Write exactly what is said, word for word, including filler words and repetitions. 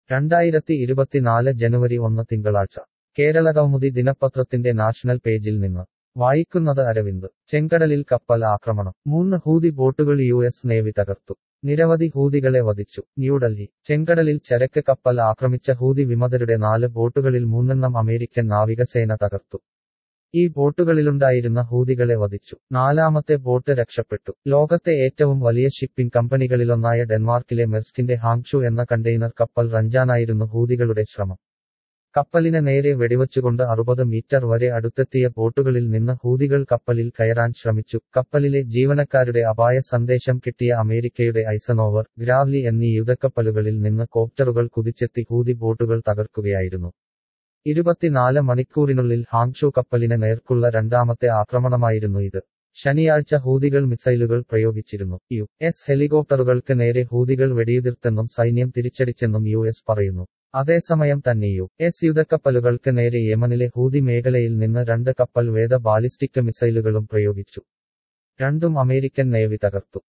രണ്ടായിരത്തി ഇരുപത്തിനാല് ജനുവരി ഒന്ന് തിങ്കളാഴ്ച കേരളകൗമുദി ദിനപത്രത്തിന്റെ നാഷണൽ പേജിൽ നിന്ന് വായിക്കുന്നത് അരവിന്ദ്. ചെങ്കടലിൽ കപ്പൽ ആക്രമണം. മൂന്ന് ഹൂതി ബോട്ടുകൾ യു എസ് നേവി തകർത്തു. നിരവധി ഹൂതികളെ വധിച്ചു. ന്യൂഡൽഹി. ചെങ്കടലിൽ ചരക്ക് കപ്പൽ ആക്രമിച്ച ഹൂതി വിമതരുടെ നാല് ബോട്ടുകളിൽ മൂന്നെണ്ണം അമേരിക്കൻ നാവികസേന തകർത്തു. ഈ ബോട്ടുകളിലുണ്ടായിരുന്ന ഹൂതികളെ വധിച്ചു. നാലാമത്തെ ബോട്ട് രക്ഷപ്പെട്ടു. ലോകത്തെ ഏറ്റവും വലിയ ഷിപ്പിംഗ് കമ്പനികളിലൊന്നായ ഡെൻമാർക്കിലെ മെർസ്കിന്റെ ഹാങ്ഷു എന്ന കണ്ടെയ്നർ കപ്പൽ റഞ്ചാനായിരുന്നു ഹൂതികളുടെ ശ്രമം. കപ്പലിന് നേരെ വെടിവച്ചുകൊണ്ട് അറുപത് മീറ്റർ വരെ അടുത്തെത്തിയ ബോട്ടുകളിൽ നിന്ന് ഹൂതികൾ കപ്പലിൽ കയറാൻ ശ്രമിച്ചു. കപ്പലിലെ ജീവനക്കാരുടെ അപായ സന്ദേശം കിട്ടിയ അമേരിക്കയുടെ ഐസനോവർ, ഗ്രാവ്ലി എന്നീ യുദ്ധക്കപ്പലുകളിൽ നിന്ന് കോപ്റ്ററുകൾ കുതിച്ചെത്തി ഹൂതി ബോട്ടുകൾ തകർക്കുകയായിരുന്നു. ഇരുപത്തിനാല് മണിക്കൂറിനുള്ളിൽ ഹാങ്ഷു കപ്പലിന് നേർക്കുള്ള രണ്ടാമത്തെ ആക്രമണമായിരുന്നു ഇത്. ശനിയാഴ്ച ഹൂതികൾ മിസൈലുകൾ പ്രയോഗിച്ചിരുന്നു. യു എസ് ഹെലികോപ്റ്ററുകൾക്ക് നേരെ ഹൂതികൾ വെടിയുതിർത്തെന്നും സൈന്യം തിരിച്ചടിച്ചെന്നും യു എസ് പറയുന്നു. അതേസമയം തന്നെ യു എസ് യുദ്ധക്കപ്പലുകൾക്ക് നേരെ യമനിലെ ഹൂതി മേഖലയിൽ നിന്ന് രണ്ട് കപ്പൽ വേദ ബാലിസ്റ്റിക് മിസൈലുകളും പ്രയോഗിച്ചു. രണ്ടും അമേരിക്കൻ നേവി തകർത്തു.